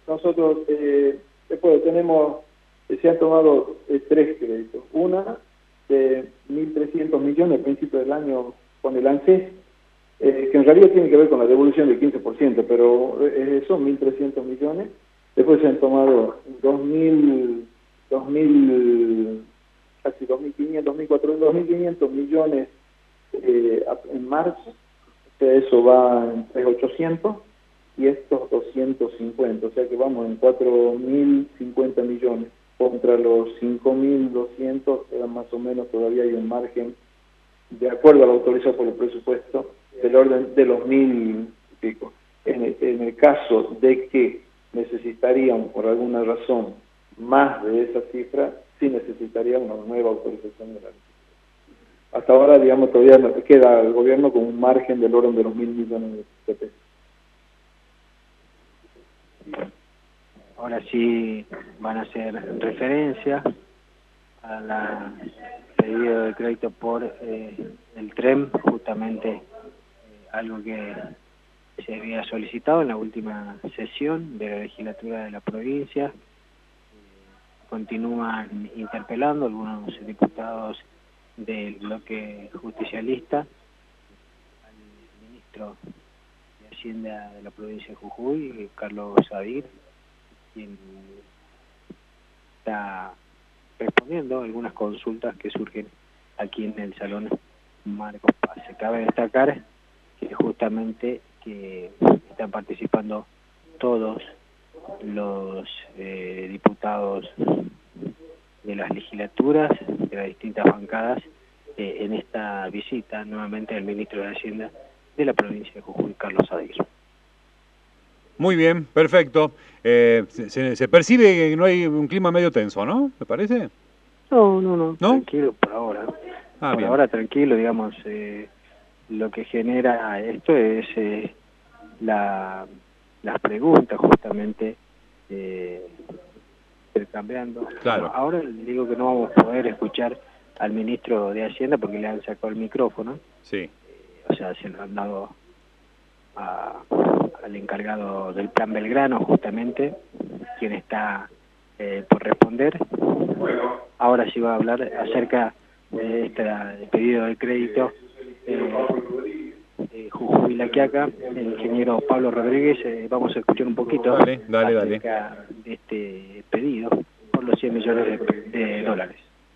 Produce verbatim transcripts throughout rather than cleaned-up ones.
nosotros eh, después tenemos, eh, se han tomado eh, tres créditos. Una de mil trescientos millones a principios del año con el ANSES, eh, que en realidad tiene que ver con la devolución del quince por ciento, pero eh, son mil trescientos millones. Después se han tomado dos mil, casi dos mil quinientos, dos mil cuatrocientos, dos mil quinientos millones eh, en marzo. O sea, eso va en tres mil ochocientos y estos doscientos cincuenta, o sea que vamos en cuatro mil cincuenta millones contra los cinco mil doscientos, era más o menos, todavía hay un margen, de acuerdo a lo autorizado por el presupuesto, del orden de los mil y pico. En el, en el caso de que necesitaríamos, por alguna razón, más de esa cifra, sí necesitaría una nueva autorización de la ley. Hasta ahora, digamos, todavía no, queda el gobierno con un margen del orden de los mil millones de pesos. Ahora sí van a hacer referencia a la pedido de crédito por eh, el TREM, justamente eh, algo que se había solicitado en la última sesión de la legislatura de la provincia. Eh, continúan interpelando algunos diputados del bloque justicialista al ministro de Hacienda de la provincia de Jujuy, Carlos Sadir, quien está respondiendo a algunas consultas que surgen aquí en el Salón Marcos Paz. Se cabe destacar que justamente que están participando todos los eh, diputados de las legislaturas, de las distintas bancadas, eh, en esta visita nuevamente del ministro de Hacienda de la provincia de Jujuy, Carlos Sadir. Muy bien, perfecto. Eh, se, se percibe que no hay un clima medio tenso, ¿no? ¿Me parece? No, no, no, ¿No? tranquilo por ahora. Ah, por bien. ahora tranquilo, digamos, eh, lo que genera esto es eh, la, las preguntas justamente eh, intercambiando. Claro. Bueno, ahora digo que no vamos a poder escuchar al ministro de Hacienda porque le han sacado el micrófono. Sí. Eh, o sea, se lo han dado a, al encargado del Plan Belgrano, justamente, quien está eh, por responder. Ahora sí va a hablar acerca de este pedido de crédito eh, de Jujuy y La Quiaca, el ingeniero Pablo Rodríguez. Eh, vamos a escuchar un poquito dale, dale, acerca dale. de este pedido por los cien millones de, de dólares.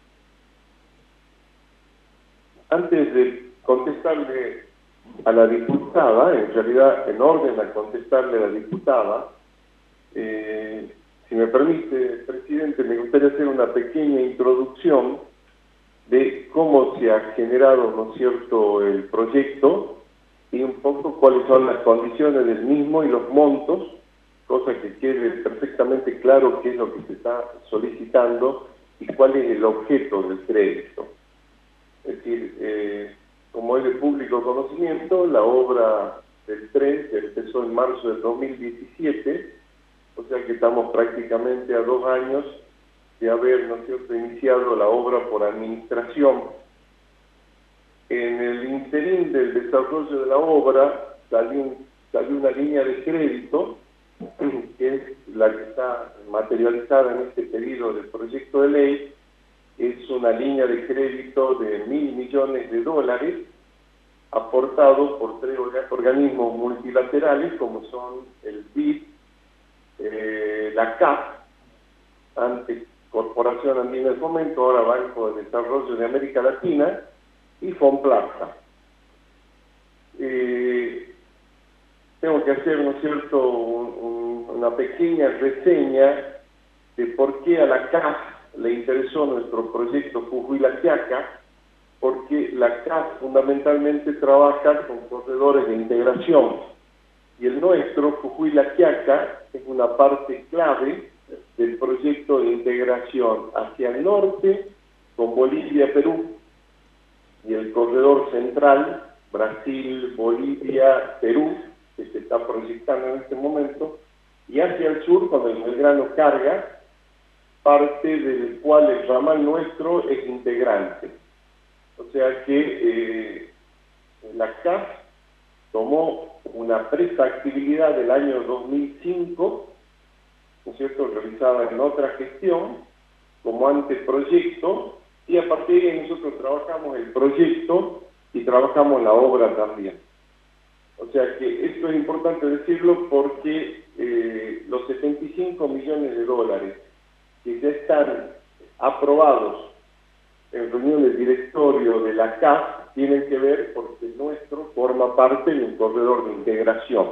Antes de contestarle a la diputada, en realidad en orden a contestarle a la diputada, eh, si me permite, presidente, me gustaría hacer una pequeña introducción de cómo se ha generado, ¿no es cierto?, el proyecto y un poco cuáles son las condiciones del mismo y los montos, cosa que quede perfectamente claro qué es lo que se está solicitando y cuál es el objeto del crédito. Es decir, eh, como es de público conocimiento, la obra del tren que empezó en marzo del dos mil diecisiete, o sea que estamos prácticamente a dos años de haber, ¿no es cierto?, iniciado la obra por administración. En el interín del desarrollo de la obra salió, salió una línea de crédito, que es la que está materializada en este pedido del proyecto de ley. Es una línea de crédito de mil millones de dólares, aportado por tres organismos multilaterales, como son el B I D, eh, la C A F, antes Corporación Andina de Fomento, ahora Banco de Desarrollo de América Latina, y Fonplaza. Eh, tengo que hacer, ¿no es cierto?, un, un, una pequeña reseña de por qué a la C A F le interesó nuestro proyecto Jujuy La Quiaca, porque la C A F fundamentalmente trabaja con corredores de integración, y el nuestro, Jujuy La Quiaca, es una parte clave del proyecto de integración hacia el norte, con Bolivia, Perú, y el corredor central, Brasil, Bolivia, Perú, que se está proyectando en este momento, y hacia el sur, con el Belgrano Carga, parte del cual el ramal nuestro es integrante. O sea que eh, la C A F tomó una prefactibilidad del año dos mil cinco cierto?, realizada en otra gestión, como anteproyecto, y a partir de ahí nosotros trabajamos el proyecto y trabajamos la obra también. O sea que esto es importante decirlo porque eh, los setenta y cinco millones de dólares que ya están aprobados en reunión del directorio de la C A F tienen que ver porque el nuestro forma parte de un corredor de integración.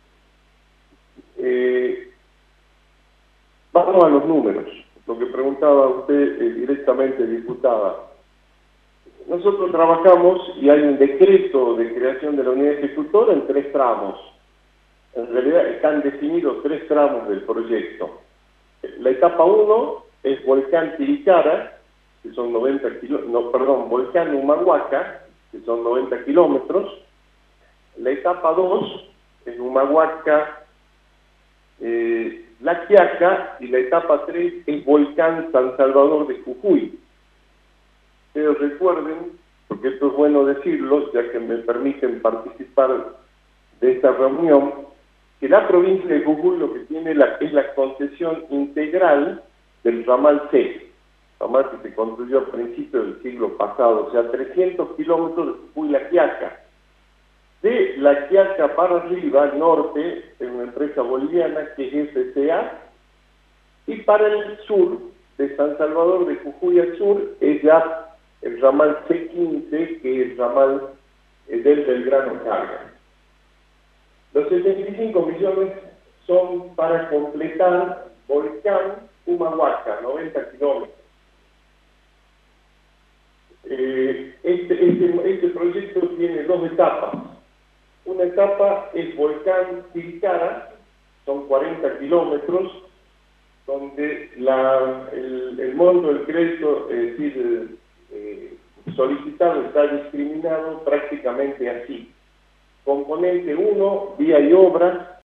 Eh, vamos a los números, lo que preguntaba usted eh, directamente, diputada. Nosotros trabajamos y hay un decreto de creación de la unidad ejecutora en tres tramos. En realidad están definidos tres tramos del proyecto. La etapa uno es Volcán Tiricara, que son noventa kilómetros, no, perdón, Volcán Humahuaca, que son noventa kilómetros. La etapa dos es Humahuaca, eh, La Quiaca, y la etapa tres es Volcán San Salvador de Jujuy. Pero recuerden, porque esto es bueno decirlo, ya que me permiten participar de esta reunión, que la provincia de Jujuy lo que tiene la, es la concesión integral del ramal C, ramal que se construyó a principios del siglo pasado, o sea, trescientos kilómetros de Jujuy-La Quiaca. De La Quiaca para arriba, al norte, es una empresa boliviana que es F C A, y para el sur, de San Salvador de Jujuy al sur, es ya el ramal C quince, que es el ramal eh, del Belgrano Carga. Los setenta y cinco millones son para completar Volcán Humahuaca, noventa kilómetros. Eh, este, este, este proyecto tiene dos etapas. Una etapa es Volcán Tiricara, son cuarenta kilómetros, donde la, el, el monto del crédito, es decir, eh, solicitado, está discriminado prácticamente así. Componente uno, vía y obras,